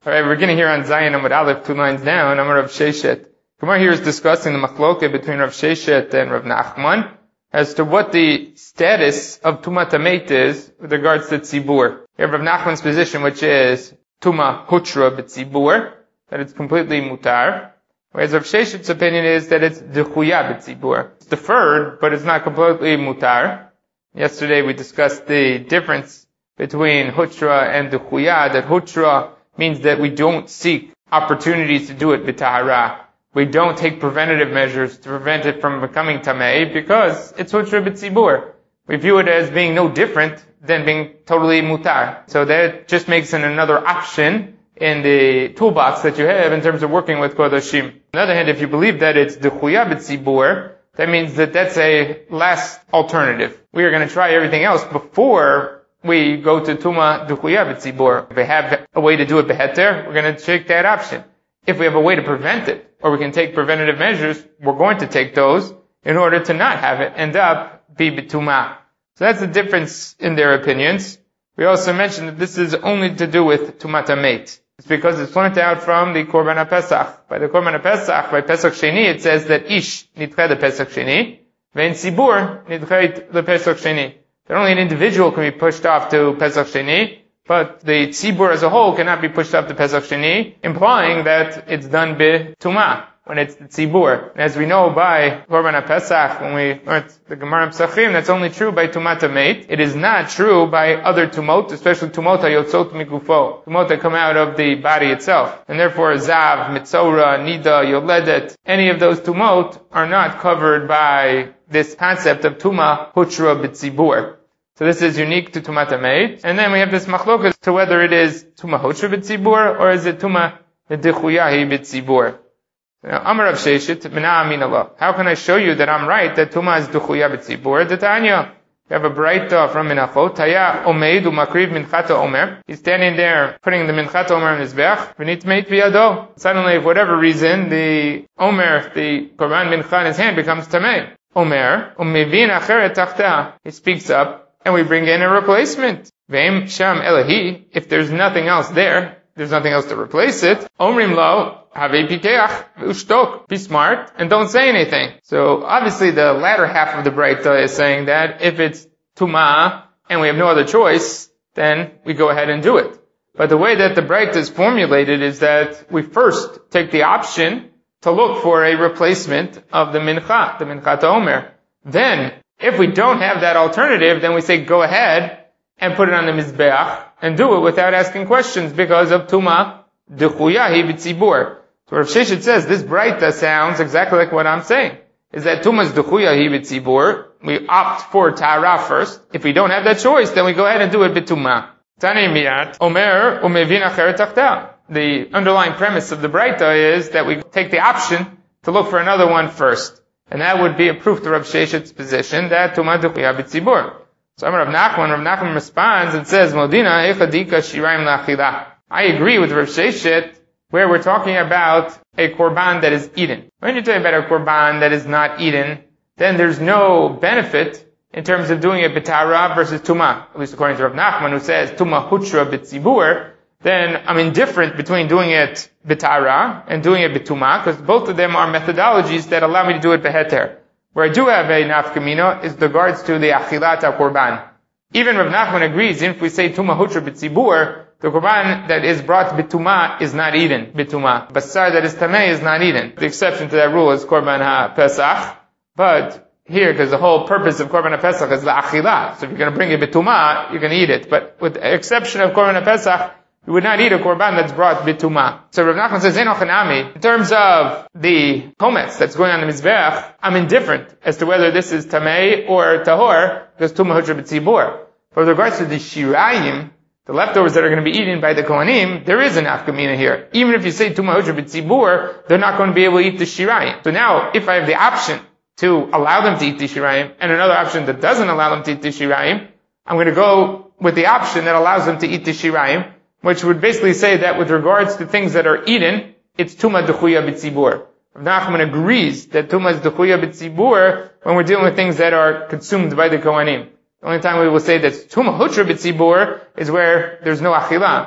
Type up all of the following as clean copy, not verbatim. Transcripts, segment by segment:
Alright, we're getting here on Zion Amud Aleph, 2 lines down, Amar Rav Sheshet. Gemara here is discussing the machloke between Rav Sheshet and Rav Nachman as to what the status of Tumat Hamet is with regards to Tzibur. You have Rav Nachman's position, which is Tuma Hutra B'Tzibur, that it's completely mutar. Whereas Rav Sheshet's opinion is that it's Dechuya B'Tzibur. It's deferred, but it's not completely mutar. Yesterday we discussed the difference between Hutra and Dechuya, that Hutra means that we don't seek opportunities to do it b'tahara. We don't take preventative measures to prevent it from becoming tamei because it's hutra b'tzibur. We view it as being no different than being totally mutar. So that just makes it another option in the toolbox that you have in terms of working with kodashim. On the other hand, if you believe that it's dechuya b'tzibur, that means that that's a last alternative. We are going to try everything else before we go to Tuma Duchuya B'Tzibur. If we have a way to do it Beheter, we're going to take that option. If we have a way to prevent it, or we can take preventative measures, we're going to take those in order to not have it end up be B'Tuma. So that's the difference in their opinions. We also mentioned that this is only to do with Tumat Hamet. It's because it's pointed out from the Korban HaPesach. By the Korban HaPesach, by Pesach Sheni, it says that Ish nidche the Pesach Sheni, ve'en Tzibur nidche the Pesach Sheni. That only an individual can be pushed off to Pesach Sheni, but the tzibur as a whole cannot be pushed off to Pesach Sheni, implying that it's done b'tumah, when it's the tzibur. And as we know by Korban HaPesach, when we learned the Gemara Pesachim, that's only true by Tumat Hamet. It is not true by other tumot, especially tumot hayotzot mikufo, tumot that come out of the body itself. And therefore, zav, mitzora, nida, yoledet, any of those tumot are not covered by this concept of Tuma Hutra B'Tzibur. So this is unique to Tumat Hamet. And then we have this machlokas to whether it is Tuma Hutra B'Tzibur or is it Tuma Dechuyahi B'Tzibur. Amar Rav Sheshet, Mina Amin Allah. How can I show you that I'm right, that Tuma is Dechuya B'Tzibur? The Tanya. We have a braita from Minachot. Taya Omeid Umakriv Minchata Omer. He's standing there, putting the Minchata Omer in his bech. V'nitmeit biyado. Suddenly, for whatever reason, the Omer, the Korban Mincha in his hand becomes Tamei. Omer, umevin acheret tachtah. He speaks up, and we bring in a replacement. Ve'im sham elahi. If there's nothing else there, there's nothing else to replace it. Omrim lo, have pikeach ushtok. Be smart and don't say anything. So obviously the latter half of the braita is saying that if it's tumah and we have no other choice, then we go ahead and do it. But the way that the braita is formulated is that we first take the option to look for a replacement of the Minchat Omer. Then, if we don't have that alternative, then we say go ahead and put it on the Mizbeach and do it without asking questions because of Tuma Dechuyahi B'Tzibur. So Rav Sheshet says this braita sounds exactly like what I'm saying. Is that Tuma's Dechuyahi B'Tzibur, we opt for Ta'ara first. If we don't have that choice, then we go ahead and do it B'Tumah. Tani Miyat, Omer Umevin Acheret Tachtah. The underlying premise of the braita is that we take the option to look for another one first. And that would be a proof to Rav Sheshet's position that Tumah Dechuya B'Tzibur. So Rav Nachman responds and says, Modina echadika shiraim la'achila. I agree with Rav Sheshet where we're talking about a korban that is eaten. When you're talking about a korban that is not eaten, then there's no benefit in terms of doing it b'tahara versus tumah. At least according to Rav Nachman, who says Tumah Hutra B'Tzibur, then I'm indifferent between doing it b'tahara and doing it b'tumah, because both of them are methodologies that allow me to do it b'heter. Where I do have a nafkamina is regards to the achilat korban. Even Rav Nachman agrees, if we say Tumah Hutra B'Tzibur, the korban that is brought b'tumah is not eaten b'tumah. Basar that is tamei is not eaten. The exception to that rule is Korban HaPesach, but here, because the whole purpose of Korban HaPesach is the achilah. So if you're going to bring it b'tumah, you're going to eat it. But with the exception of Korban HaPesach, you would not eat a korban that's brought b'tumah. So Rav Nachman says, in terms of the chometz that's going on the mizbeach, I'm indifferent as to whether this is tamei or tahor, because Tumah Hutra B'Tzibur. But with regards to the shirayim, the leftovers that are going to be eaten by the kohanim, there is an afkamina here. Even if you say Tumah Hutra B'Tzibur, they're not going to be able to eat the shirayim. So now, if I have the option to allow them to eat the shirayim, and another option that doesn't allow them to eat the shirayim, I'm going to go with the option that allows them to eat the shirayim, which would basically say that with regards to things that are eaten, it's Tumah Dechuya B'Tzibur. Rav Nachman agrees that Tumah is Dechuya B'Tzibur when we're dealing with things that are consumed by the kohanim. The only time we will say that Tumah Hutra B'Tzibur is where there's no achilah.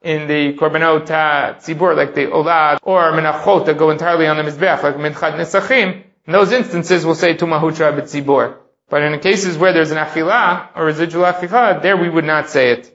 in the korbanot tzibur, like the olad, or menachot that go entirely on the mizbeach, like minchat nesachim, in those instances we'll say tuma hutra b'tzibur. But in the cases where there's an achila, or residual achila, there we would not say it.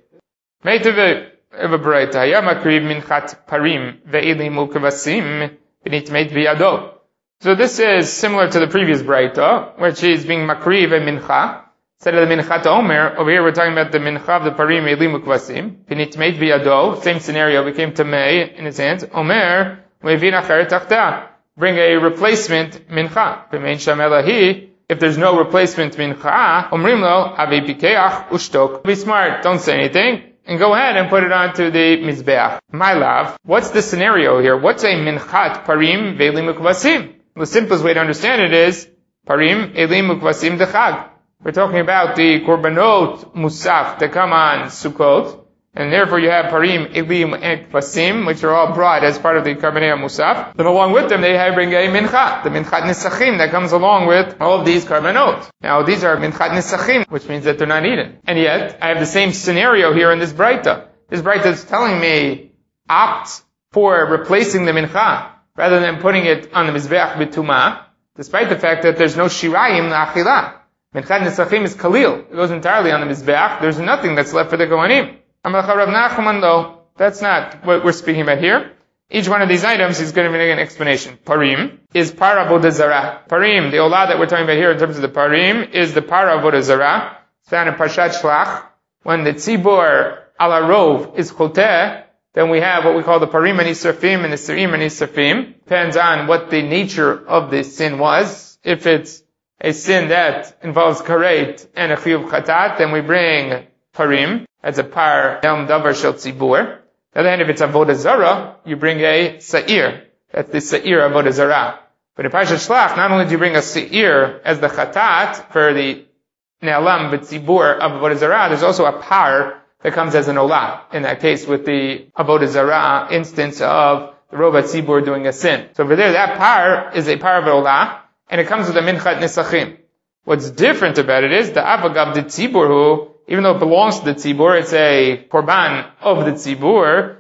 Meitav of a braita, hayam akriv minchat parim ve'ilim ukavasim v'nitmeit v'yado. So this is similar to the previous braita, where she's being makriv a mincha. Instead of the minchat omer, over here we're talking about the mincha of the parim ve'ilim ukavasim v'nitmeit v'yado. Same scenario, became tamei in his hands. Omer mevin acheret tachta. Bring a replacement mincha. V'mein sham elahi. If there's no replacement mincha, omrim lo have pikeach ushtok. Be smart, don't say anything, and go ahead and put it onto the mizbeach. My love, what's the scenario here? What's a minchat parim ve'elim ukvasim? The simplest way to understand it is parim elim ukvasim dechag. We're talking about the korbanot musaf that come on Sukkot, and therefore you have parim, elim, and kvasim, which are all brought as part of the karbanei musaf. Then along with them, they bring a minchat, the minchat nisachim that comes along with all of these karbanot. Now these are minchat nisachim, which means that they're not eaten. And yet, I have the same scenario here in this braita. This braita is telling me, opt for replacing the mincha, rather than putting it on the mizbeach b'tumah, despite the fact that there's no shirayim la'achila. Minchat nisachim is kalil. It goes entirely on the mizbeach. There's nothing that's left for the kohanim. Rav Nachman, though, that's not what we're speaking about here. Each one of these items is going to make an explanation. Parim is para avodah zarah. Parim, the olah that we're talking about here in terms of the parim, is the para avodah zarah. It's found in Parshat Shlach. When the tzibur ala rov is choteh, then we have what we call the parim anisrafim and the serim anisrafim. Depends on what the nature of the sin was. If it's a sin that involves karet and a chiyuv chatat, then we bring parim. That's a par yom davar shel tzibur. And then if it's avodah zarah, you bring a sa'ir. That's the sa'ir avodah zarah. But in Parshat Shlach, not only do you bring a sa'ir as the chatat for the ne'alam b'tzibur of avodah zarah, there's also a par that comes as an olah. In that case, with the avodah zarah instance of the rova tzibur doing a sin. So over there, that par is a par of olah, and it comes with a minchat nisachim. What's different about it is the avagav de tzibur who, even though it belongs to the tzibur, it's a korban of the tzibur.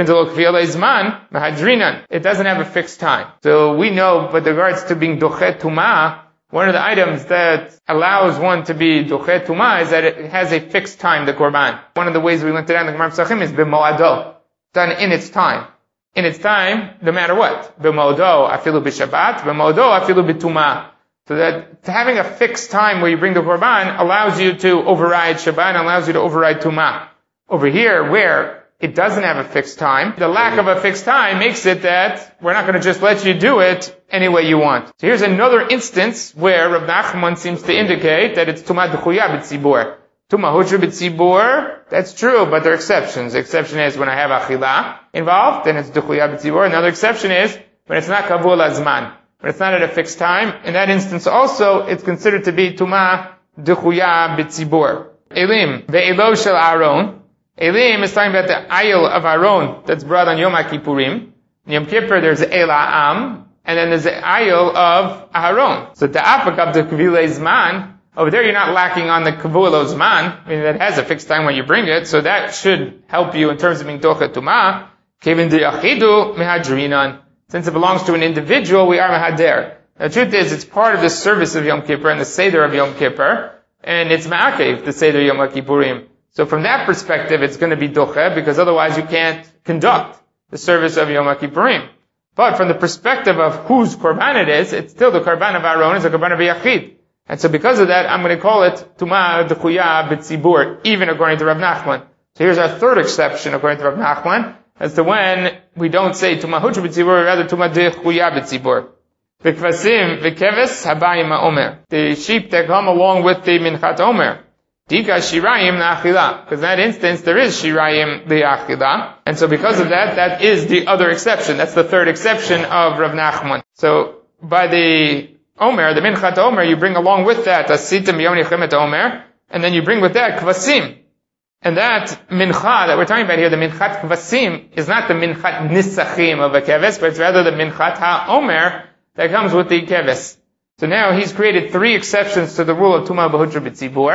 It doesn't have a fixed time. So we know, with regards to being dochet tumah, one of the items that allows one to be dochet tumah is that it has a fixed time, the korban. One of the ways we learned it out in the Gemara Pesachim is b'moado, done in its time. In its time, no matter what. B'moado afilu b'shabbat, b'moado afilu b'tumah. So that having a fixed time where you bring the korban allows you to override Shabbat, allows you to override Tumah. Over here, where it doesn't have a fixed time, the lack of a fixed time makes it that we're not going to just let you do it any way you want. So here's another instance where Rav Nachman seems to indicate that it's Tumah d'chuya b'tzibur. Tumah hutra b'tzibur, that's true, but there are exceptions. The exception is when I have achila involved, then it's d'chuya b'tzibur. Another exception is when it's not kavul azman. But it's not at a fixed time. In that instance also, it's considered to be Tumah D'chuya B'tzibur. Elim, Ve'elo Shel Aaron. Elim is talking about the ayil of Aaron that's brought on Yom HaKippurim. In Yom Kippur, there's El Ha'am, and then there's the ayil of Aaron. So Ta'afak of the Kvilei Zman, over there you're not lacking on the Kvilei Zman, meaning that has a fixed time when you bring it, so that should help you in terms of being Dochet Tumah. Kevin D'yachidu Mehadrinan. Since it belongs to an individual, we are mahader. The truth is, it's part of the service of Yom Kippur and the Seder of Yom Kippur, and it's ma'akev, the Seder Yom Kippurim. So from that perspective, it's going to be doche, because otherwise you can't conduct the service of Yom Kippurim. But from the perspective of whose korban it is, it's still the korban of Aaron, it's a korban of Yachid. And so because of that, I'm going to call it Tumah D'chuya B'tzibur, even according to Rav Nachman. So here's our third exception according to Rav Nachman, as to when we don't say Tumah Hutra B'tzibur, rather Tumah D'chuya B'tzibur. V'kvasim v'keves habayim ha'omer. The sheep that come along with the minchat omer. Dika shirayim la'achila. Because in that instance, there is shirayim la'achila. And so because of that, that is the other exception. That's the third exception of Rav Nachman. So by the omer, the minchat omer, you bring along with that asitim yom nechemet omer, and then you bring with that kvasim. And that mincha that we're talking about here, the minchat kvasim, is not the minchat nisachim of a keves, but it's rather the minchat ha'omer that comes with the keves. So now he's created three exceptions to the rule of Tumah B'Hutra B'Tzibur,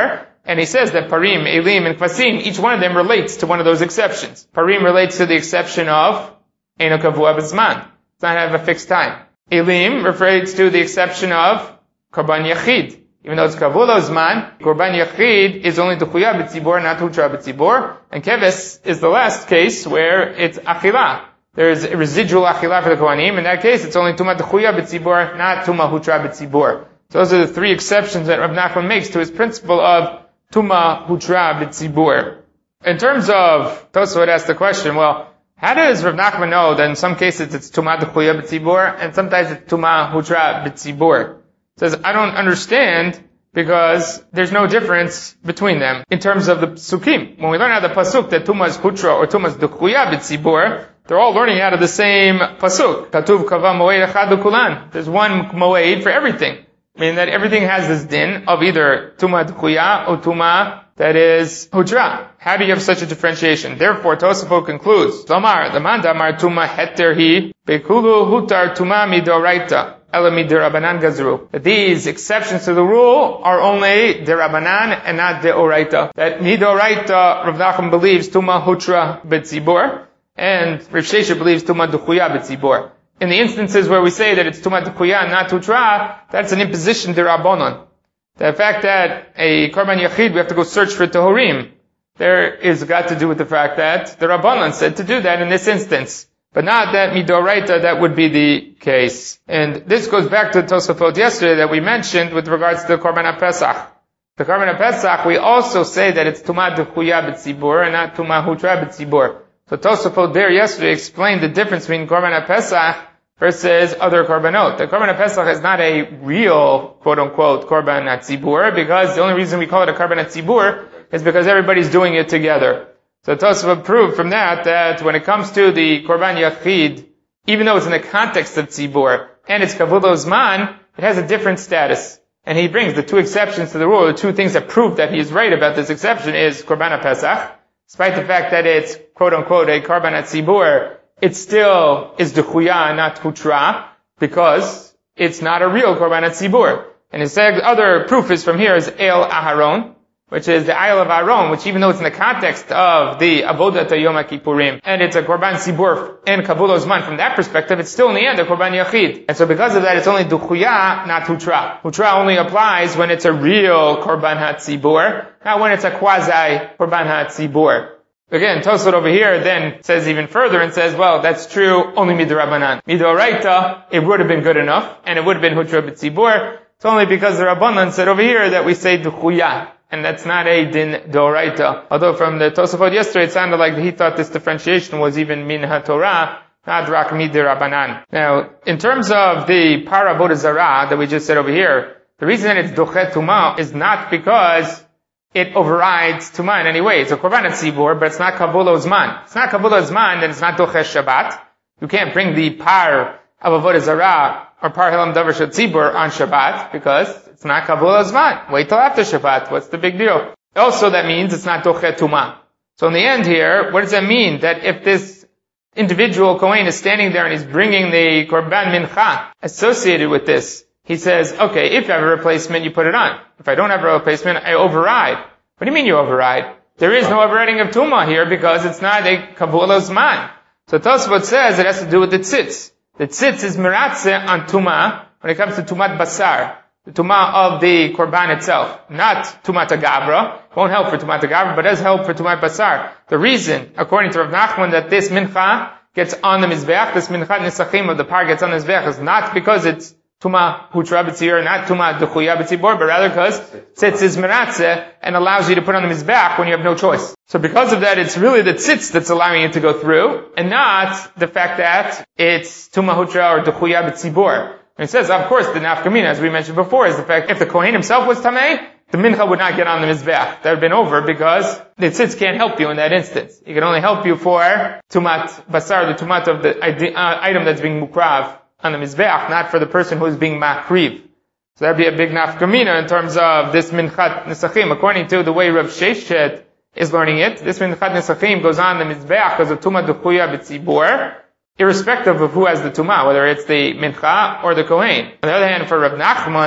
And he says that parim, elim, and kvasim, each one of them relates to one of those exceptions. Parim relates to the exception of eino kavua b'zman. It's not have a fixed time. Elim refers to the exception of korban yachid. Even though it's kavua zman, korban yachid is only duchuya b'tzibor, not hutra b'tzibor. And keves is the last case where it's achila. There is a residual achila for the kohanim. In that case, it's only tuma duchuya b'tzibor, not tuma hutra b'tzibor. So those are the three exceptions that Rav Nachman makes to his principle of Tuma Hutra B'tzibur. In terms of, Tosfot asked the question, well, how does Rav Nachman know that in some cases it's Tuma D'chuya B'tzibur and sometimes it's Tuma Hutra B'tzibur? He says, I don't understand because there's no difference between them in terms of the Psukim. When we learn out of the Pasuk that Tuma is Hutra or Tuma is D'chuya B'tzibur, they're all learning out of the same Pasuk. Katuv Kava Moed Echad L'Kulan. There's one Moed for everything. Meaning that everything has this din of either Tuma D'chuya or Tuma that is Hutra. How do you have such a differentiation? Therefore, Tosafot concludes, Lomar, the Mandamar Tuma Heter Hi, Bekulu Hutar Tuma Midoraita, Ela Midirabanan Gazru. That these exceptions to the rule are only Dirabanan and not Deoraita. That Midoraita, Rav Nachman believes Tuma Hutra B'tzibur, and Rav Sheshet believes Tuma D'chuya B'tzibur. In the instances where we say that it's Tumat D'chuya, not Hutra, that's an imposition d'Rabbanan. The fact that a Korban Yachid, we have to go search for Tehorim, there is got to do with the fact that the Rabbanan said to do that in this instance. But not that Midoraita, that would be the case. And this goes back to Tosafot yesterday that we mentioned with regards to the Korban HaPesach. The Korban HaPesach, we also say that it's Tumat D'chuya B'tzibur and not Tuma Hutra B'tzibur. So Tosafot there yesterday explained the difference between Korban HaPesach versus other korbanot. The korban pesach is not a real, quote-unquote, korban hatzibur, because the only reason we call it a korban hatzibur is because everybody's doing it together. So Tosafot proved from that when it comes to the korban yachid, even though it's in the context of tzibur, and it's kavod zman, it has a different status. And he brings the two exceptions to the rule, the two things that prove that he is right about this exception is korban pesach, despite the fact that it's, quote-unquote, a korban hatzibur, it still is D'chuya, not Hutra, because it's not a real Korban HaTzibur. And his other proof is from here is El Aharon, which is the Isle of Aaron, which even though it's in the context of the Avodat Yom HaKippurim, and it's a Korban Tzibur and Kavul Ozman, from that perspective, it's still in the end a Korban Yachid. And so because of that, it's only D'chuya, not Hutra. Hutra only applies when it's a real Korban HaTzibur, not when it's a quasi Korban HaTzibur. Again, Tosfot over here then says even further and says, well, that's true only midorabanan. Midoraita, it would have been good enough, and it would have been hutra b'tzibur. It's only because the Rabbanan said over here that we say d'chuya, and that's not a din d'oraita. Although from the Tosafot yesterday, it sounded like he thought this differentiation was even min haTorah, not rak midirabanan. Now, in terms of the para avodah zarah that we just said over here, the reason that it's dochet tuma is not because it overrides Tuma in any way. It's a Korban HaTzibur, but it's not Kavul Ozman. It's not Kavul Ozman, then it's not Dochesh Shabbat. You can't bring the par of Avodah Zarah or par Helam Davar Shel Tzibur on Shabbat, because it's not Kavul Ozman. Wait till after Shabbat. What's the big deal? Also, that means it's not Dochet Tuma. So in the end here, what does that mean? That if this individual Kohen is standing there and he's bringing the Korban Mincha associated with this, he says, okay, if you have a replacement, you put it on. If I don't have a replacement, I override. What do you mean you override? There is no overriding of Tumah here because it's not a Kavul Ozman. So Tosfot says it has to do with the tzitz. The tzitz is meratzeh on Tumah when it comes to Tumat Basar, the Tumah of the Korban itself. Not Tumat Agavra. Won't help for Tumat Agavra, but does help for Tumat Basar. The reason, according to Rav Nachman, that this mincha gets on the Mizbeach, this mincha nisachim of the par gets on the Mizbeach, is not because it's Tuma Hutra B'tzibur, not Tuma D'chuya B'tzibur, but rather because tzitz is meratzeh and allows you to put on the Mizbeach when you have no choice. So because of that, it's really the tzitz that's allowing it to go through, and not the fact that it's Tuma Hutra or D'chuya B'tzibur. And it says, of course, the nafkamina, as we mentioned before, is the fact if the Kohen himself was Tameh, the mincha would not get on the Mizbeach. That would have been over because the tzitz can't help you in that instance. It can only help you for Tumat Basar, the Tumat of the item that's being mukrav on the Mizbeach, not for the person who is being makriv. So that'd be a big nafkamina in terms of this minchat nesachim. According to the way Rav Sheshet is learning it, this minchat nesachim goes on the Mizbeach because of Tuma D'chuya B'tzibur, irrespective of who has the Tuma, whether it's the mincha or the Kohen. On the other hand, for Rav Nachman,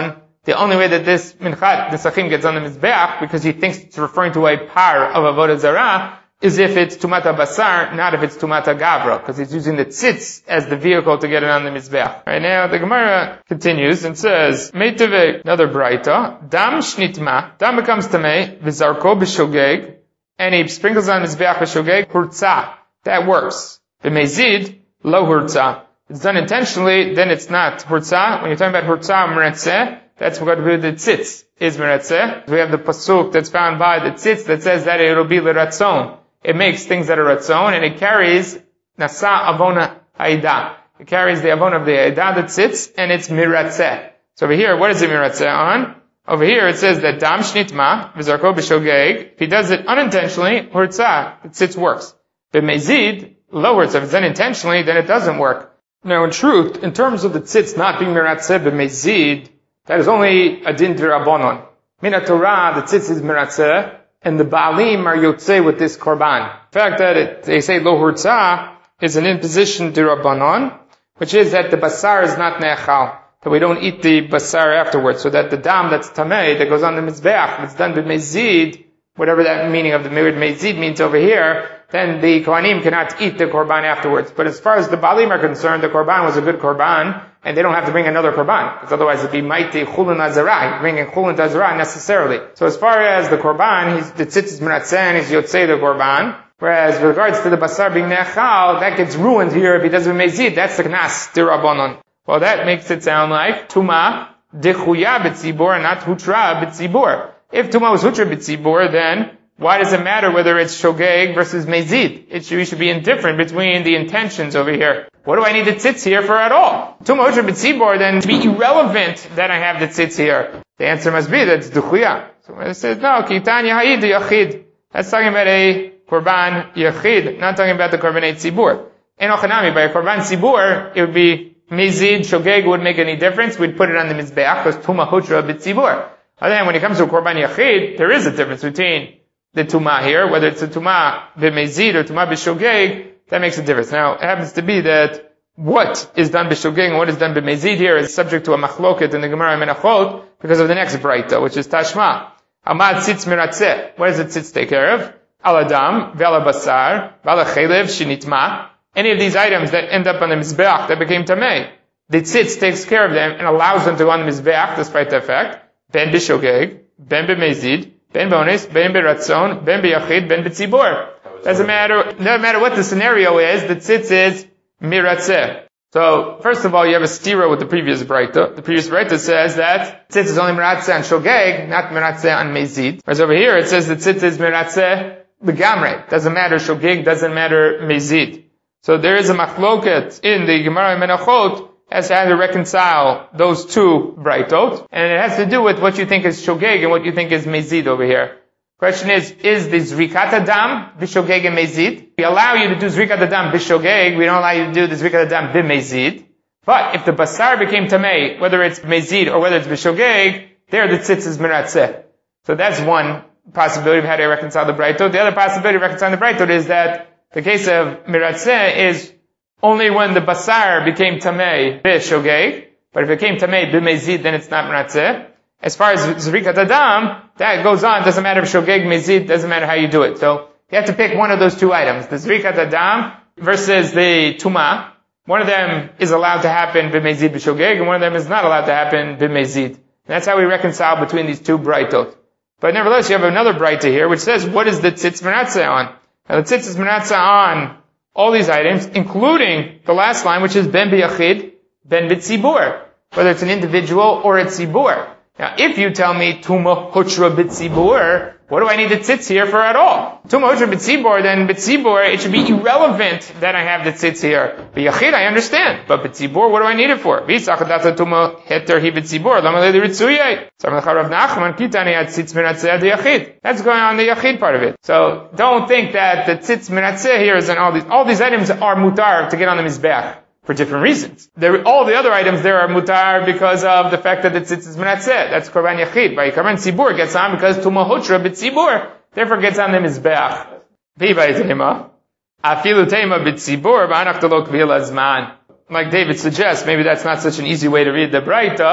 the only way that this minchat nesachim gets on the mizbeach, because he thinks it's referring to a par of avodah zarah, is if it's tumata basar, not if it's tumata gavra, because he's using the tzitz as the vehicle to get it on the mizbeach. Right now, the Gemara continues and says, Meitave, another braita, dam shnitma, dam becomes tamei, v'zarko b'shogeg, and he sprinkles on mizbeach b'shogeg, hurtza. That works. B'mezid, lo hurtza. If it's done intentionally, then it's not hurtza. When you're talking about hurtza meretzeh, that's what we do the tzitz is meretzeh. We have the pasuk that's found by the tzitz that says that it'll be l'ratzon. It makes things that are ratzon, and it carries nasa avona haida. It carries the avon of the haida that sits, and it's miratzeh. So over here, what is it miratzeh on? Over here it says that dam shnitma v'zarko b'shogeg. If he does it unintentionally, hurtzah, the tzitz works. B'mezid, lower. So if it's done intentionally, then it doesn't work. Now in truth, in terms of the tzitz not being miratzeh b'mezid, that is only a din d'Rabbanon. Min Torah, the tzitz is miratzeh, and the Baalim are yotzei with this korban. The fact that they say lo hurtzah is an imposition d'Rabbanon, which is that the basar is not ne'echal, that we don't eat the basar afterwards, so that the dam that's tamei, that goes on the mizbeach, if it's done b'mezid, whatever that meaning of the word mezid means over here, then the Kohanim cannot eat the korban afterwards. But as far as the Baalim are concerned, the korban was a good korban, and they don't have to bring another korban, because otherwise it'd be mighty chulun azara. He's bringing chulun azara necessarily. So as far as the korban, the tzitz is meratzeh, and he's yotzei the korban. Whereas with regards to the basar being ne'echal, that gets ruined here if he does mezid. That's the knas d'Rabbanon. Well, that makes it sound like tuma dechuya b'tzibur and not hutra b'tzibur. If tuma was hutra b'tzibur, then why does it matter whether it's shogeg versus mezid? We should be indifferent between the intentions over here. What do I need the tzitz here for at all? Tuma hutra b'tzibur, then to be irrelevant that I have the tzitz here. The answer must be that it's dechuya. So when it says no, kitan yahid yachid. That's talking about a korban yachid, not talking about the korbanei tzibur. Enochanami, by a korban tzibur, it would be mezid, shogeg wouldn't make any difference. We'd put it on the mizbeach because tuma hutra b'tzibur. Other than when it comes to a korban yachid, there is a difference between the tuma here, whether it's a tuma b'mezid or tuma b'shogeg, that makes a difference. Now, it happens to be that what is done b'shogeg and what is done b'mezid here is subject to a machloket in the Gemara Menachot because of the next braita, which is tashma. Amad tzitz miratzeh. What does the tzitz take care of? Aladam, ve'ala basar, ve'ala chelev, shinitma. Any of these items that end up on the mizbeach that became tamei, the tzitz takes care of them and allows them to go on the mizbeach despite the fact. Ben b'shogeg, ben b'mezid, ben bonis, ben b'ratzon, ben b'yachid, ben b'tzibur. Doesn't matter what the scenario is, the tzitz is miratzeh. So, first of all, you have a stira with the previous braita. The previous braita says that tzitz is only miratzeh on shogeg, not miratzeh on mezid. Whereas over here it says the tzitz is miratzeh b'gamre. Doesn't matter shogeg, doesn't matter mezid. So there is a machloket in the Gemara Menachot as to how to reconcile those two braitot, and it has to do with what you think is shogeg and what you think is mezid over here. Question is the zrikat adam b'shogeg and mezid? We allow you to do zrikat adam b'shogeg, we don't allow you to do the zrikat adam b'mezid. But if the basar became tamei, whether it's mezid or whether it's b'shogeg, there the tzitz is miratzeh. So that's one possibility of how to reconcile the braitot. The other possibility of reconciling the braitot is that the case of miratzeh is only when the basar became tamei b'shogeg, but if it became tamei b'mezid, then it's not miratzeh. As far as zrikat adam, that goes on. Doesn't matter if shogeg, mezid, doesn't matter how you do it. So you have to pick one of those two items, the zrikat adam versus the tuma. One of them is allowed to happen b'mezid b'shogeg, and one of them is not allowed to happen b'mezid. And that's how we reconcile between these two braitot. But nevertheless, you have another braita here, which says, what is the tzitz meratzeh on? Now the tzitz is meratzeh on all these items, including the last line, which is ben b'yachid, ben b'tzibur, whether it's an individual or a tzibur. Now, if you tell me tuma hutra b'tzibur, what do I need the tzitz here for at all? Tuma hutra b'tzibur, then b'tzibur, it should be irrelevant that I have the tzitz here. B'yachid, I understand, but b'tzibur, what do I need it for? V'isachadata tuma heter hi b'tzibur, lama le d'ritzuyei. Samach Rav Nachman, kitani ad tzitz meratzeh ad yachid. That's going on the yachid part of it. So, don't think that the tzitz meratzeh here is in all these items are mutar to get on the mizbeach. For different reasons. All the other items there are mutar because of the fact that the tzitz is meratzeh. That's korban yachid. By korban tzibur gets on because tuma hutra b'tzibur, therefore gets on the mizbeach. V'ivay tema. Afilu tema b'tzibur b'anach telo kvil azman. Like David suggests, maybe that's not such an easy way to read the braita.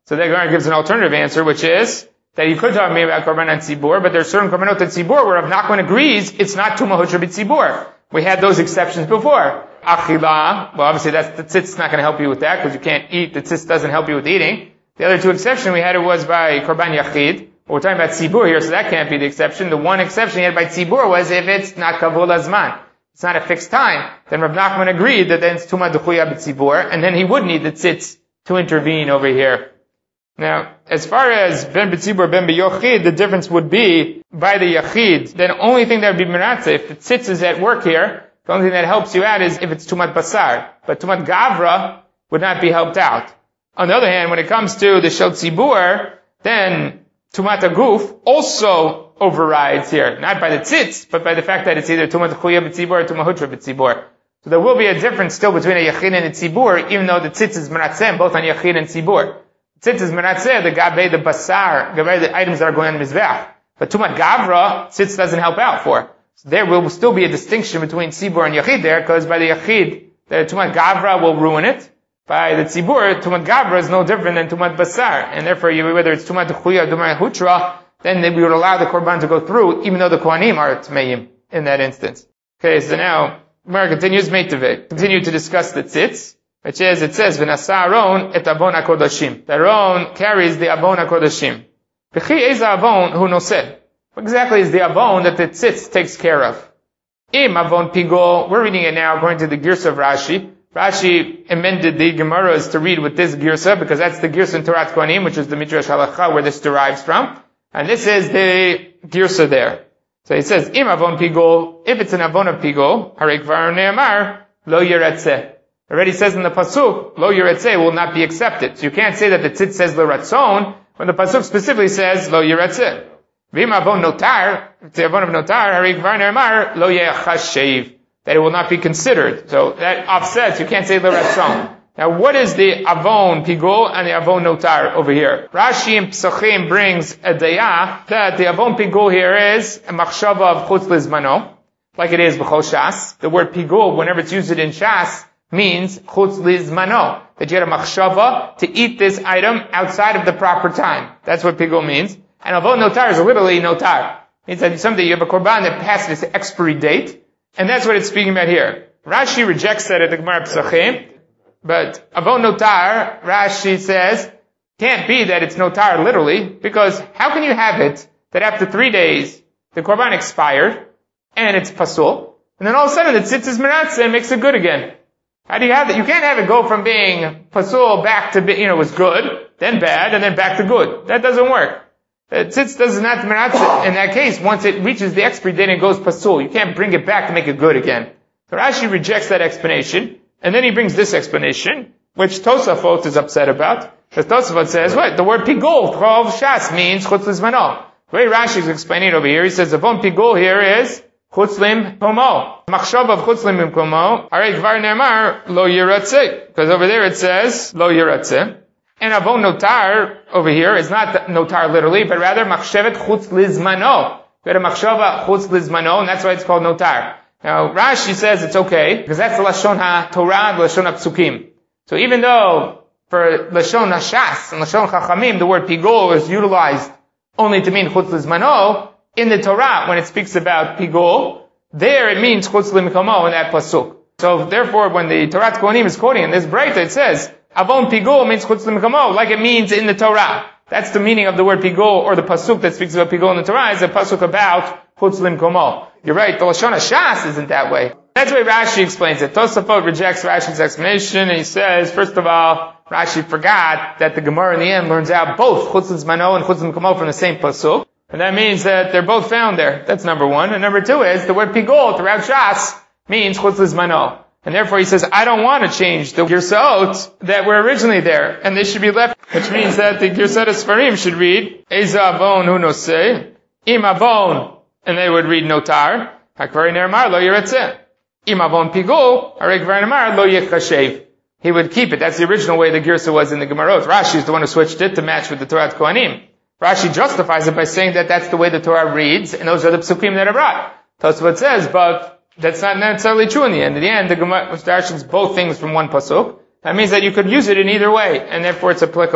So the Gemara gives an alternative answer, which is that you could talk to me about Korban and Tzibur, but there's certain Korbanot and Tzibur where Rav Nachman agrees it's not Tumah Hutra b'Tzibur. We had those exceptions before. Achila, well obviously the tzitz not going to help you with that because you can't eat. The tzitz doesn't help you with eating. The other two exceptions we had it was by Korban Yachid. We're talking about Tzibur here, so that can't be the exception. The one exception he had by Tzibur was if it's not Kavul Azman. It's not a fixed time. Then Rav Nachman agreed that then it's Tumah D'chuya b'Tzibur, and then he would need the tzitz to intervene over here. Now, as far as Ben b'Tzibur, Ben b'Yochid, the difference would be by the Yachid. Then the only thing that would be Meratze, if the tzitz is at work here, the only thing that helps you out is if it's Tumat Basar. But Tumat Gavra would not be helped out. On the other hand, when it comes to the Shel Tzibur, then Tumat Aguf also overrides here. Not by the tzitz, but by the fact that it's either Tumat Chuya b'Tzibur or Tumat Hutra b'Tzibur. So there will be a difference still between a Yachid and a Tzibur, even though the tzitz is Meratzeh, both on Yachid and Tzibur. Tzitz is Meratzeh, the Gabe, the Basar, Gabe, the items that are going on the Mizbeach. But Tumat Gavra, tzitz doesn't help out for. So there will still be a distinction between Tzibur and Yachid there, because by the Yachid, the Tumat Gavra will ruin it. By the Tzibur, Tumat Gavra is no different than Tumat Basar. And therefore, whether it's Tumat Chuya or Tumat Hutra, then we would allow the Korban to go through, even though the Kohanim are Tmeim in that instance. Okay, so now, Gemara continues, continue to discuss the tzitz, which is, it says, V'nasa Aaron et Avon HaKodashim. Aaron carries the Avon HaKodashim. V'chi eza Avon hu noseh. What exactly is the Avon that the tzitz takes care of? Im Avon Pigo, we're reading it now according to the Girsa of Rashi. Rashi amended the Gemaras to read with this Girsa, because that's the Girsa in Torat Kohanim, which is the Midrash Halacha, where this derives from. And this is the Girsa there. So it says, Im Avon Pigo, if it's an Avon of Pigo, Harei Kvar Ne'amar, Lo Yeratzeh. It already says in the Pasuk, Lo Yeratzeh will not be accepted. So you can't say that the tzitz says Lo Ratzon, when the Pasuk specifically says Lo Yeratzeh. V'im Avon Notar, if it's the Avon of Notar, Harei Kvar Ne'amar, Lo Yechashev. That it will not be considered. So that offsets, you can't say Lo Ratzon. Now what is the Avon Pigo and the Avon Notar over here? Rashi in Pesachim brings a dayah that the Avon Pigo here is a machshava of chutz lizmano, like it is b'chol Shas. The word Pigo, whenever it's used in Shas, means chutz lizmano, that you had a machshava to eat this item outside of the proper time. That's what Pigo means. And Avon Notar is literally Notar. It means that someday you have a korban that passed its expiry date, and that's what it's speaking about here. Rashi rejects that at the Gemara Pesachim. But Avon Notar, Rashi says, can't be that it's Notar literally, because how can you have it that after 3 days, the Korban expired, and it's Pasul, and then all of a sudden the tzitz is Meratze and makes it good again? How do you have that? You can't have it go from being Pasul back to, it was good, then bad, and then back to good. That doesn't work. The tzitz does not Meratze. In that case, once it reaches the expiry date, it goes Pasul. You can't bring it back to make it good again. So Rashi rejects that explanation. And then he brings this explanation, which Tosafot is upset about. Because Tosafot says, what? The word pigol, chov shas, means chutz lizmano. The way Rashi is explaining it over here, he says, Avon pigol here is chutz lim komo. Machshav of chutz lim komo, harei kvar ne'amar, lo yiratzeh. Because over there it says, lo yiratzeh. And Avon notar over here is not notar literally, but rather machshevet chutz lizmano. We had a machshava chutz lizmano, and that's why it's called notar. Now, Rashi says it's okay, because that's the Lashon HaTorah, the Lashon HaPsukim. So even though for Lashon HaShas and Lashon Chachamim, the word Pigol is utilized only to mean Chutz Lizmano, in the Torah, when it speaks about Pigol, there it means Chutz Limkomo in that Pasuk. So therefore, when the Torah Kohanim is quoting in this Breita, it says, Avon Pigol means Chutz Limkomo, like it means in the Torah. That's the meaning of the word Pigol, or the Pasuk that speaks about Pigol in the Torah, is a Pasuk about Chutz Limkomo. You're right, the Lashon HaShas isn't that way. That's the way Rashi explains it. Tosafot rejects Rashi's explanation, and he says, first of all, Rashi forgot that the Gemara in the end learns out both Chutz Lizmano and Chutz Limkomo from the same Pasuk. And that means that they're both found there. That's number one. And number two is, the word Pigol throughout Shas means Chutz Lizmano. And therefore he says, I don't want to change the Girsot that were originally there, and they should be left, which means that the Girsot Sfarim should read, Eza Avon hu noseh, Im Avon, and they would read Notar, Hakvari Ne'amar lo yiratzeh. Im Avon Pigol, Harei Kvar Ne'amar lo yechashev. He would keep it. That's the original way the Girsa was in the Gemarot. Rashi is the one who switched it to match with the Torah Kohanim. Rashi justifies it by saying that that's the way the Torah reads, and those are the Psukim that are brought. Tosafot says, but that's not necessarily true in the end. In the end, the Gemara darshans both things from one Pasuk. That means that you could use it in either way, and therefore it's applicable.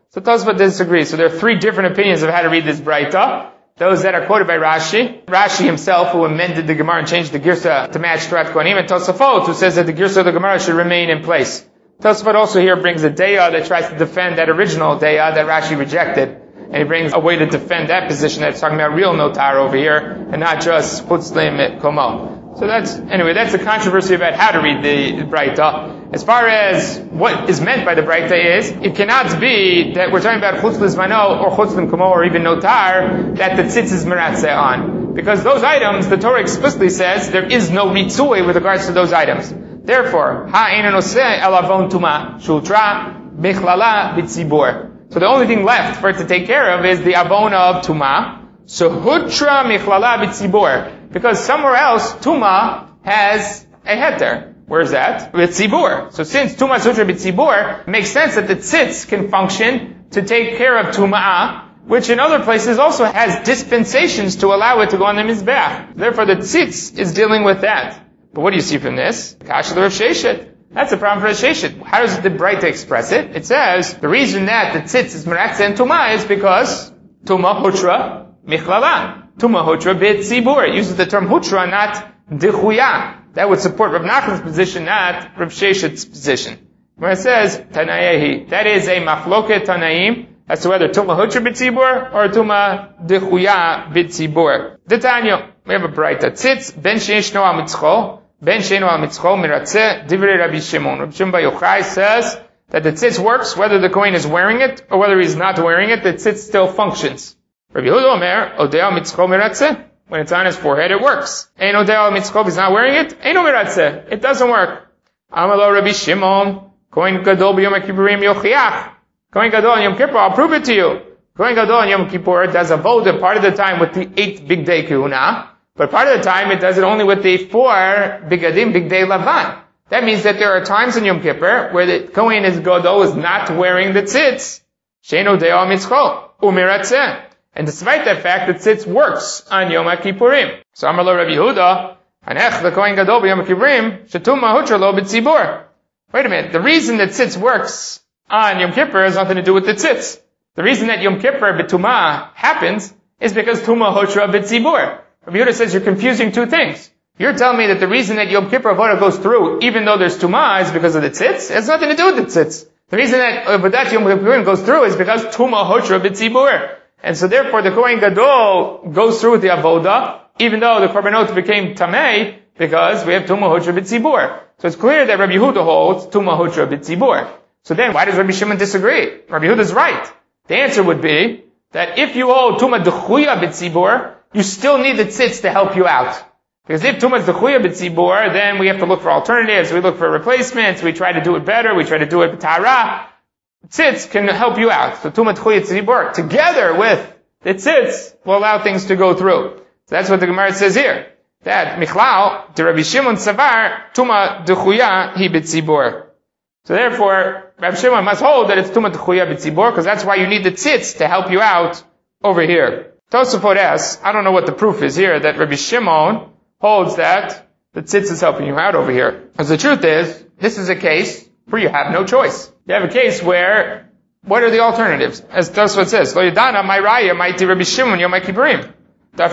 So Tosfot disagrees. So there are 3 different opinions of how to read this Braita. Those that are quoted by Rashi. Rashi himself, who amended the Gemara and changed the Girsa to match Torat Kohanim, and Tosafot, who says that the Girsa of the Gemara should remain in place. Tosafot also here brings a Deya that tries to defend that original Deya that Rashi rejected. And he brings a way to defend that position that's talking about real notar over here, and not just Chutzlim Komo. So that's a controversy about how to read the Braita. As far as what is meant by the Braita is, it cannot be that we're talking about Chutz Lizmano or Chutz L'Komo or even Notar that the tzitz is Meratzeh on. Because those items, the Torah explicitly says there is no Ritzui with regards to those items. Therefore, Ha'ein Noseh El Avon Tuma Shultra Michlala B'tzibur. So the only thing left for it to take care of is the Avona of Tuma. So Hutra Michlala B'tzibur. Because somewhere else, Tuma has a heter. Where's that? B'tzibur. So since Tuma Sutra B'tzibur, it makes sense that the tzitz can function to take care of Tuma'ah, which in other places also has dispensations to allow it to go on the Mizbeach. Therefore the tzitz is dealing with that. But what do you see from this? Kasha the Rav Sheshet. That's a problem for Rav Sheshet. How does the Braita express it? It says, the reason that the tzitz is Meratzeh and Tuma'ah is because Tuma Hutra Michlala. Tuma Hutra B'tzibur. It uses the term Hutra, not Dichuya. That would support Rav Nachman's position, not Rav Sheshet's position. When it says, Tanayehi, that is a machloket Tanaim, as to whether Tuma Hutra B'tzibur or Tuma Dichuya B'tzibur. D'Tanya, we have a Braita. Tzitz, ben she'eshno al mitzcho, ben she'eno al mitzcho, miratzeh, divrei Rabbi Shimon. Rabbi Shimon Bar Yochai says that the tzitz works, whether the Kohen is wearing it or whether he's not wearing it, the tzitz still functions. Rabbi Yehuda Omer, odeh al mitzcho miratzeh. When it's on his forehead, it works. Ein odeh al mitzcho, he's not wearing it, eino miratzeh. It doesn't work. Amalo Rabbi Shimon, Kohen Gadol b'Yom Kippurim yochiach. Kohen Gadol on Yom Kippur, I'll prove it to you. Kohen Gadol on Yom Kippur does a voda part of the time with the 8 big day kahuna, but part of the time it does it only with the 4 bigadim, big day lavan. That means that there are times in Yom Kippur where the Kohen Gadol is not wearing the tzitz. She'eino odeh al mitzcho, umiratzeh. And despite that fact, the tzitz works on Yom Kippurim. So Amar lo Rabbi Yehuda, Hanech the Kohen Gadol b'Yom Kippurim, Shetuma Hutra lo b'tzibur. Wait a minute, the reason that tzitz works on Yom Kippur has nothing to do with the tzitz. The reason that Yom Kippur b'tumah happens is because Tuma Hutra b'tzibur. Rabbi Yehuda says you're confusing 2 things. You're telling me that the reason that Yom Kippur Avodah goes through, even though there's Tumah, is because of the tzitz? It has nothing to do with the tzitz. The reason that Avodat Yom Kippurim goes through is because Tuma Hutra b'tzibur. And so therefore the Kohen Gadol goes through with the Avodah, even though the Korbanot became Tamei, because we have Tuma Hutra b'tzibur. So it's clear that Rabbi Yehuda holds Tuma Hutra b'tzibur. So then why does Rabbi Shimon disagree? Rabbi Yehuda's right. The answer would be that if you hold Tuma D'chuya b'tzibur, you still need the tzitz to help you out. Because if Tuma D'chuya b'tzibur, then we have to look for alternatives, we look for replacements, we try to do it better, we try to do it b'tara. Tzitz can help you out. So Tuma D'chuya b'tzibur, together with the tzitz, will allow things to go through. So that's what the Gemara says here. That Michlal, the Rabbi Shimon Savar, Tuma D'chuya hi b'tzibur. So therefore, Rabbi Shimon must hold that it's Tuma D'chuya b'tzibur, because that's why you need the tzitz to help you out over here. Tosafot asks, I don't know what the proof is here, that Rabbi Shimon holds that the tzitz is helping you out over here. Because the truth is, this is a case where you have no choice. You have a case where, what are the alternatives? As Tosafot says, Lo yadana my raya mighty Rabbi Shimon Yom Kippurim. How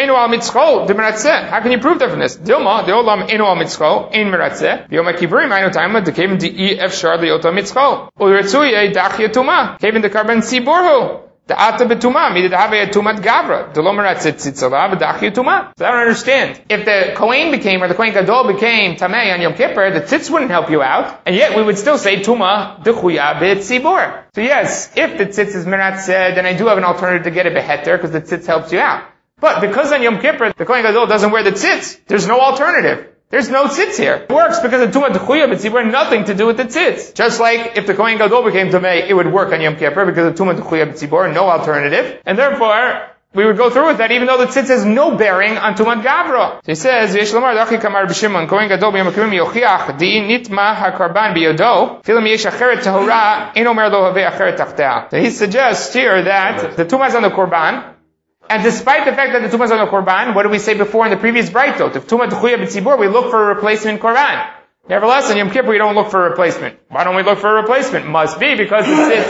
can you prove that from this? Dilma, the olam eno al mitzcho, ein meratzeh. Yom Kippurim, I know time, the kevin di efshar liyoto mitzcho. Ulretzuye dachya tuma. Kevin the karban siborhu. The ata betuma, midi the have tumat gavra. The lo meratzeh tzitzala, v'dachya tuma. So I don't understand. If the Kohen became, or the Kohen Gadol became tamei on Yom Kippur, the tzitz wouldn't help you out, and yet we would still say tuma d'chuya b'tzibur. So yes, if the tzitz is meratzeh, then I do have an alternative to get a beheter, because the tzitz helps you out. But because on Yom Kippur, the Kohen Gadol doesn't wear the tzitz, there's no alternative. There's no tzitz here. It works because of Tuma D'chuya b'tzibur, nothing to do with the tzitz. Just like if the Kohen Gadol became Tamei, it would work on Yom Kippur because of Tuma D'chuya b'tzibur, no alternative. And therefore, we would go through with that even though the tzitz has no bearing on Tumat Gavra. So he says, Yesh Lamar Dachi Kamar B'Shimon, Kohen Gadol b'Yom Kippurim yochiach, di nitma ha-karban b'yodo, filim yesh acheret tahora, ein omer lo haveh acheret tachtea. So he suggests here that the Tumah is on the Korban, and despite the fact that the Tumah is on the Korban, what did we say before in the previous Braitot? If Tumah D'chuya b'tzibur, we look for a replacement Korban. Nevertheless, in Yom Kippur we don't look for a replacement. Why don't we look for a replacement? Must be because the tzitz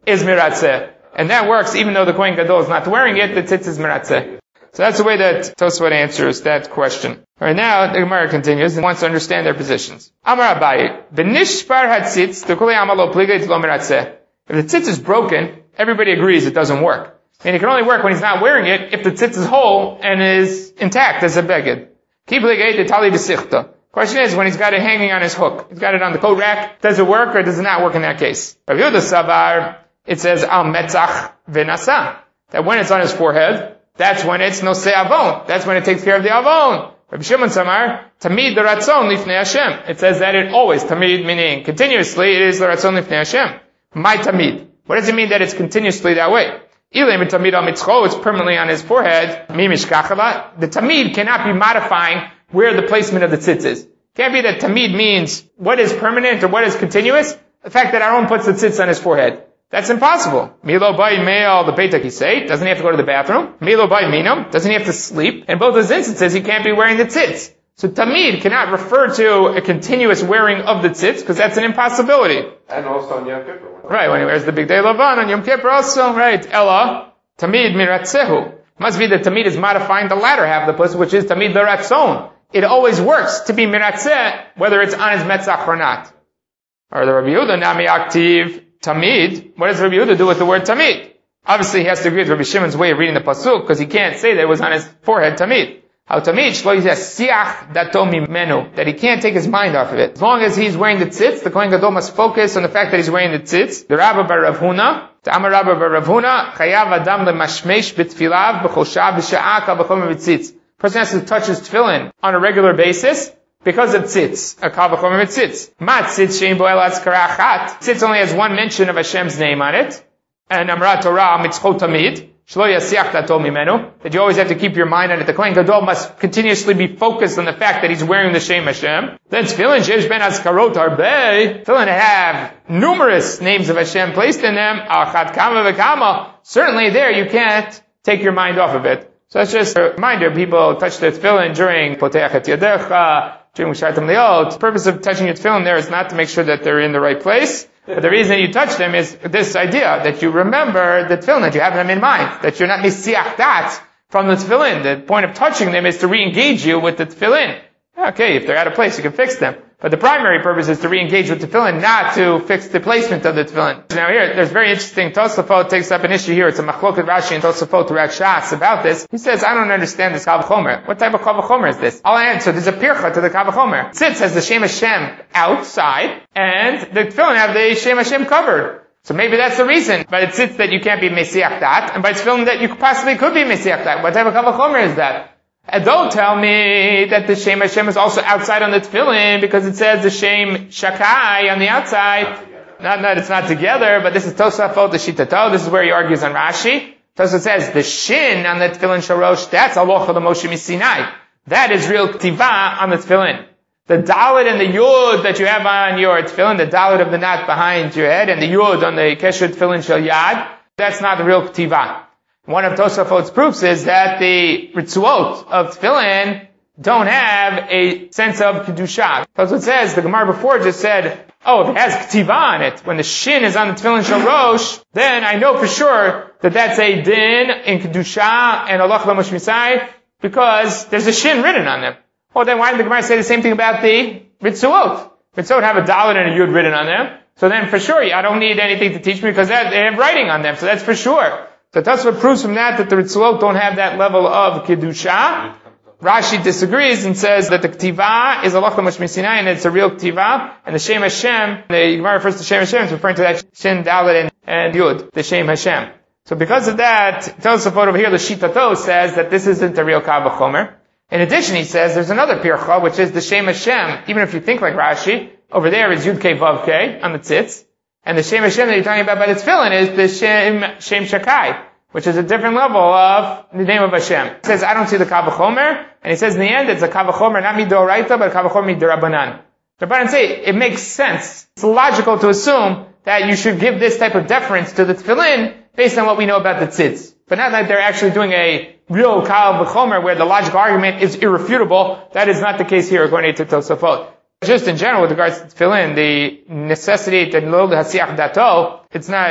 is miratzeh. And that works even though the Kohen Gadol is not wearing it, the tzitz is miratzeh. So that's the way that Tosfot answers that question. Alright, now the Gemara continues and wants to understand their positions. Amar Abaye, B'nishpar hatzitz, t'kulei amalo pligay t'lo miratzeh. If the tzitz is broken, everybody agrees it doesn't work. And it can only work when he's not wearing it if the tzitz is whole and is intact as a beged. Ki pligay t'tali b'sichta. Question is, when he's got it hanging on his hook, he's got it on the coat rack, does it work or does it not work in that case? Rav Yehuda Savar, it says, al metzach v'nasa. That when it's on his forehead, that's when it's nosei avon. That's when it takes care of the avon. Rabbi Shimon Samar, tamid l'ratzon lifnei Hashem. It says that it always, tamid meaning continuously, it is l'ratzon lifnei Hashem. My tamid. What does it mean that it's continuously that way? Ilem tamid al mitzcho, it's permanently on his forehead. Mi mishkachala. The tamid cannot be modifying where the placement of the tzitz is. Can't be that tamid means what is permanent or what is continuous. The fact that Aaron puts the tzitz on his forehead. That's impossible. Milo bay me'al the beit hakisei, doesn't he have to go to the bathroom? Milo bay minum, doesn't he have to sleep? In both those instances, he can't be wearing the tzitz. So tamid cannot refer to a continuous wearing of the tzitz, because that's an impossibility. And also on Yom Kippur. Right, when he wears the big day lavan on Yom Kippur also, right. Ella, tamid miratzehu. Must be that tamid is modifying the latter half of the puss, which is tamid l'ratzon. It always works to be miratzeh, whether it's on his metzach or not. Or the Rabbi Yehuda nami aktiv. Tamid, what does Rabbi Yehuda do with the word tamid? Obviously, he has to agree with Rabbi Shimon's way of reading the pasuk, because he can't say that it was on his forehead tamid. How tamid? Shlo yizeh siach dato mimenu, that he can't take his mind off of it. As long as he's wearing the tzitz, the Kohen Gadol must focus on the fact that he's wearing the tzitz. The Rabba bar Rav Huna, the Amar Rabba bar Rav Huna, chayav adam lemashmesh b'tfilav b'choshav b'sha'aka b'chom b'tzitz. Person has to touch his tefillin on a regular basis, because of tzitz, a kal v'chomer tzitz. Ma tzitz shein bo elas karachat. Tzitz only has one mention of Hashem's name on it. And Amra Torah mitzcho tamid. Shlo yasiach dato mimenu. That you always have to keep your mind on it. The Kohen Gadol must continuously be focused on the fact that he's wearing the Shem Hashem. Then tefillin sheyesh ben azkarot harbei. Tefillin have numerous names of Hashem placed in them. Achat kama v'kama. Certainly there you can't take your mind off of it. So that's just a reminder. People touch their tefillin during Poteach et Yadecha, during Mushartam Leot. The purpose of touching your tefillin there is not to make sure that they're in the right place, but the reason you touch them is this idea that you remember the tefillin, that you have them in mind, that you're not misiach dat from the tefillin. The point of touching them is to re-engage you with the tefillin. Okay, if they're out of place, you can fix them. But the primary purpose is to re-engage with the tefillin, not to fix the placement of the tefillin. Now here, there's very interesting, Tosafot takes up an issue here. It's a machloket Rashi and Tosafot to Rakshas about this. He says, I don't understand this Kal V'chomer. What type of Kal V'chomer is this? I'll answer, there's a pircha to the Kal V'chomer. Tzitz has the Shem Hashem outside, and the tefillin have the Shem Hashem covered. So maybe that's the reason. By the tzitz that you can't be Mesiach Dat, and by tefillin that you possibly could be Mesiach Dat. What type of Kal V'chomer is that? And don't tell me that the Shem Hashem is also outside on the tefillin, because it says the Shem Shakai on the outside. Not that it's not together, but this is Tosafot, the Shitato. This is where he argues on Rashi. Tosafot says the Shin on the tefillin Shorosh, that's Alocha the Moshe Misinai. That is real Ktiva on the tefillin. The Dalit and the Yud that you have on your tefillin, the Dalit of the knot behind your head, and the Yud on the Kesher tefillin Shel Yad, that's not the real Ktiva. One of Tosafot's proofs is that the Ritzuot of tefillin don't have a sense of Kedusha. Tosafot says, the Gemara before just said, oh, if it has Ktiva on it, when the Shin is on the tefillin Shel Rosh, then I know for sure that that's a Din in Kedusha and Allah Moshe Misai, because there's a Shin written on them. Well, then why did the Gemara say the same thing about the Ritzuot? Ritzuot have a Dalet and a Yud written on them. So then for sure, I don't need anything to teach me because they have writing on them. So that's for sure. So Tosafot proves from that the Ritzuot don't have that level of Kedusha. Rashi disagrees and says that the Ktiva is Allah Moshe Misinai and it's a real Ktiva. And the Shem Hashem, the Gemara refers to Shem Hashem, is referring to that Shin, Dalet, and Yud, the Shem Hashem. So because of that, Tosafot over here, the Shitato says that this isn't a real Kal V'chomer. In addition, he says there's another pircha, which is the Shem Hashem. Even if you think like Rashi, over there is Yud K Vav K on the tzitz. And the Shem Hashem that you're talking about by the tefillin is the Shem Shakai, which is a different level of the name of Hashem. He says, I don't see the Kal V'chomer, and he says in the end, it's a Kal V'chomer, not midoraita, but a Kal V'chomer midirabanan. The Rabbanan say, it makes sense. It's logical to assume that you should give this type of deference to the tefillin based on what we know about the tzitz. But not that they're actually doing a real Kal V'chomer where the logical argument is irrefutable. That is not the case here according to Tosafot. Just in general, with regards to tefillin, the necessity to lo hasiach dato, it's not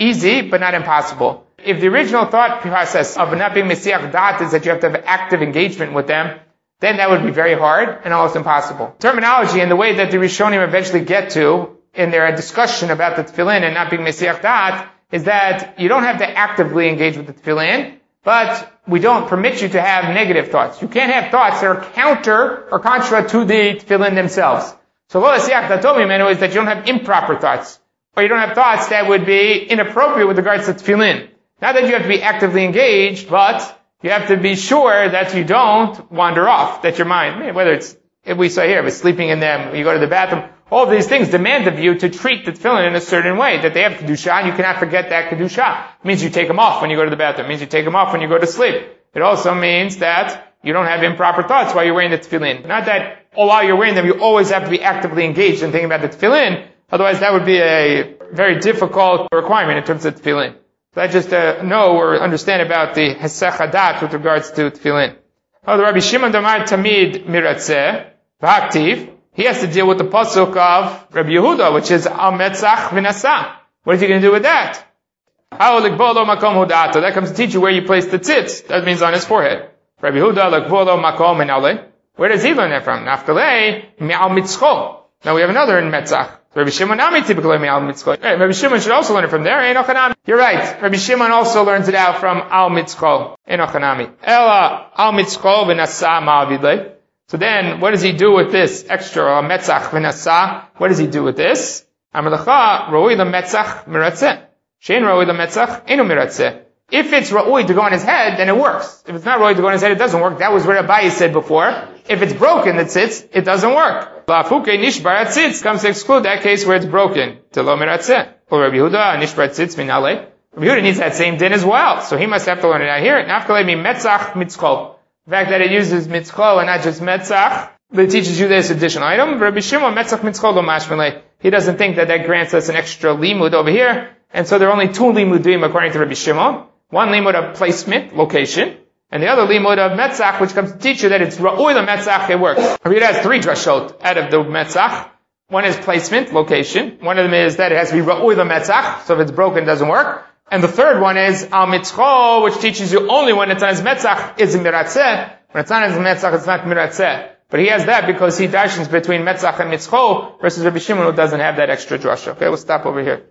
easy, but not impossible. If the original thought process of not being Mesiach Dat is that you have to have active engagement with them, then that would be very hard and almost impossible. Terminology and the way that the Rishonim eventually get to in their discussion about the tefillin and not being Mesiach Dat is that you don't have to actively engage with the tefillin, but we don't permit you to have negative thoughts. You can't have thoughts that are counter or contra to the tefillin themselves. So lo Mesiach Dato mimenu is that you don't have improper thoughts, or you don't have thoughts that would be inappropriate with regards to tefillin. Not that you have to be actively engaged, but you have to be sure that you don't wander off, that your mind, whether it's, if we say here, if it's sleeping in them, you go to the bathroom, all of these things demand of you to treat the tefillin in a certain way, that they have kedusha, and you cannot forget that kedusha. It means you take them off when you go to the bathroom. It means you take them off when you go to sleep. It also means that you don't have improper thoughts while you're wearing the tefillin. Not that while you're wearing them, you always have to be actively engaged in thinking about the tefillin, otherwise that would be a very difficult requirement in terms of tefillin. So I just know or understand about the Hesech Hadat with regards to tefillin. Oh, the Rabbi Shimon Damar Tamid Miratzeh, V'Aktiv, he has to deal with the pasuk of Rabbi Yehuda, which is Al Metzach V'Nasa. What is he going to do with that? That comes to teach you where you place the tzitz. That means on his forehead. Rabbi Yehuda, L'Kvolo Makom Menale. Where does he learn that from? Naftale, Me'al Mitzcho. Now we have another in Metzach. Rabbi Shimon Nami typically Me'al Mitzcho. Rabbi Shimon should also learn it from there. You're right. Rabbi Shimon also learns it out from Al Mitzcho. Enochanami. Ela Al Mitzcho V'Nasa Ma'avidle. So then, what does he do with this extra Metzach V'Nasa? What does he do with this? Amalecha Roi L'Metzach Miratzeh. Shein Roi L'Metzach Enu Miratzeh. If it's Ra'ui to go on his head, then it works. If it's not Ra'ui to go on his head, it doesn't work. That was what Abaye said before. If it's broken, the tzitz, it doesn't work. La'afuke nishbar tzitz comes to exclude that case where it's broken. Telo miratzeh. Or Rabbi Yehuda, nishbar tzitz minale. Rabbi Yehuda needs that same din as well. So he must have to learn it out here. Nafkale mi metzach mitzchol. The fact that it uses mitzchol and not just metzach, it teaches you this additional item. Rabbi Shimon metzach mitzchol lo mashmele. He doesn't think that grants us an extra limud over here. And so there are only two limudim according to Rabbi Shimon. One limud of placement, location, and the other limud of metzach, which comes to teach you that it's ra'ui the metzach, it works. Rabbi Yehuda has three drashot out of the metzach. One is placement, location. One of them is that it has to be ra'ui the metzach, so if it's broken, it doesn't work. And the third one is al mitzcho, which teaches you only when it's on his metzach is miratzeh. When it's on his metzach, it's not miratzeh. But he has that because he darshans between metzach and mitzcho versus Rabbi Shimon who doesn't have that extra drasha. Okay, we'll stop over here.